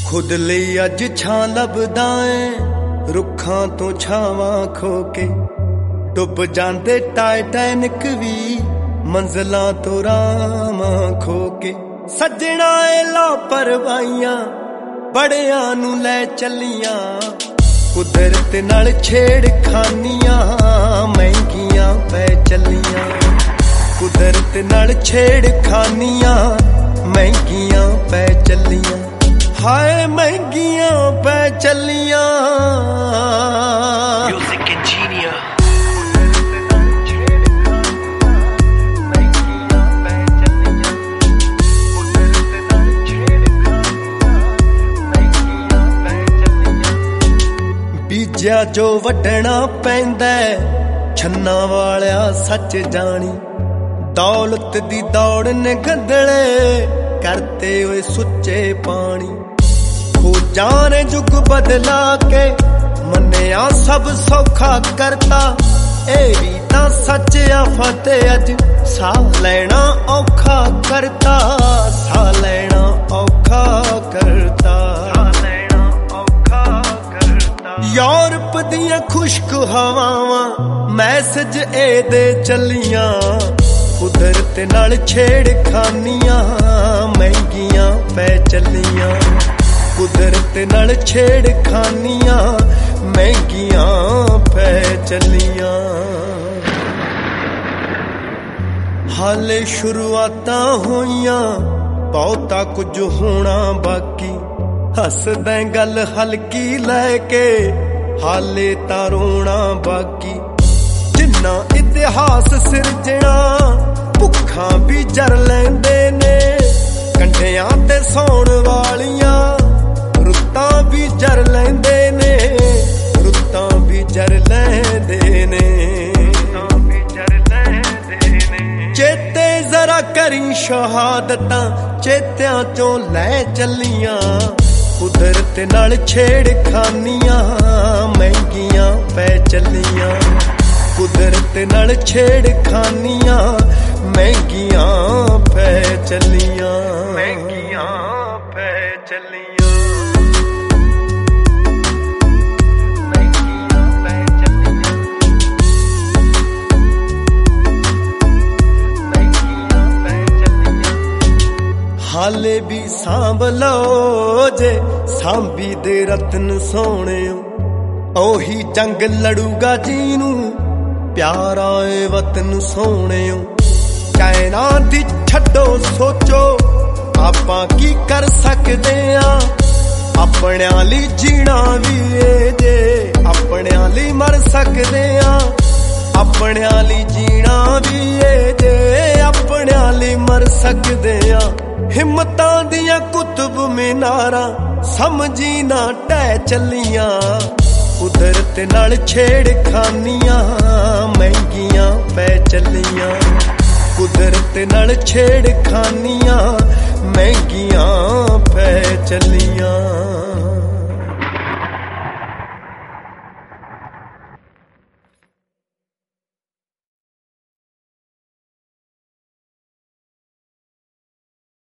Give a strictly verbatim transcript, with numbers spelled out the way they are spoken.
खुद ਲਈ ਅੱਜ ਛਾਂ ਲੱਭਦਾ ਏ ਰੁੱਖਾਂ ਤੋਂ ਛਾਵਾਂ ਖੋ ਕੇ ਡੁੱਬ ਜਾਂਦੇ ਟਾਈਟੈਨਿਕ ਵੀ ਮੰਜ਼ਲਾਂ ਤੋਂ ਰਾਹਾਂ ਖੋ ਕੇ ਸੱਜਣਾ ਏ ਲਾਪਰਵਾਹੀਆਂ ਬੜਿਆਂ ਨੂੰ ਲੈ ਚੱਲੀਆਂ ਕੁਦਰਤ ਨਾਲ ਛੇੜਖਾਨੀਆਂ ਮਹਿੰਗੀਆਂ ਪੈ ਚੱਲੀਆਂ ਕੁਦਰਤ ਨਾਲ ਛੇੜਖਾਨੀਆਂ ਮਹਿੰਗੀਆਂ ਪੈ ਚੱਲੀਆਂ ਹਾਏ ਮਹਿੰਗੀਆਂ ਪੈ ਚੱਲੀਆਂ Music Engineer ਬੀਜਿਆ ਜੋ ਵੱਢਣਾ ਪੈਂਦਾ ਛੰਨਾ ਵਾਲਿਆ ਸੱਚ ਜਾਣੀ ਦੌਲਤ ਦੀ ਦੌੜ ਨੇ ਗੰਦਲੇ करते हुए सुच्चे पानी खोजां ने जुग बदला के मन्निया सब सौखा करता ए भी तां सच आ फतेह अज सा लेना औखा करता सा लेना औखा करता यूरोप दियां खुश्क हवावां मैसेज ए दे चलियां कुदरत नाल छेड़खानियां महंगियां पै चलियां कुदरत नाल छेड़खानियां महंगियां पै चलियां हाले शुरुआतां होईयां बहुता कुछ होना बाकी हसदें गल हल्की लैके हाले तां रोना बाकी जिन्ना इतिहास सिरजना भुखां भी जर लैंदे ने कंढियां ते सौण वालियां रुत्तां भी जर लैंदे ने रुत्तां भी जर लैंदे ने चेते जरा करी शहादतां चेत्यां चों लै चलियां कुदरत नाल छेड़खानियां महंगियां पै चलियां कुदरत नाल छेड़खानियां महंगियां पै चलियां महंगियां पै चलियां महंगियां पै चलियां महंगियां पै चलियां हाले भी सांभ लो जे सांभी दे रतन सोहणिओ ओही जंग लड़ूगा जीनू प्यारा ए वतन सोहणिओ चाइना दी छड्डो सोचो आपां की कर सकदे आ अपणियां लई जीना भी ए जे अपणियां लई मर सकदे आ अपणियां लई जीना भी ए जे अपणियां लई मर सकदे आ हिम्मतां दियां कुतुब मीनारां समझी ना ढह चलियां कुदरत नाल छेड़खानियां महंगियां पै चलियां कुदरत नाल छेड़खानियां महंगियां पै चलियां।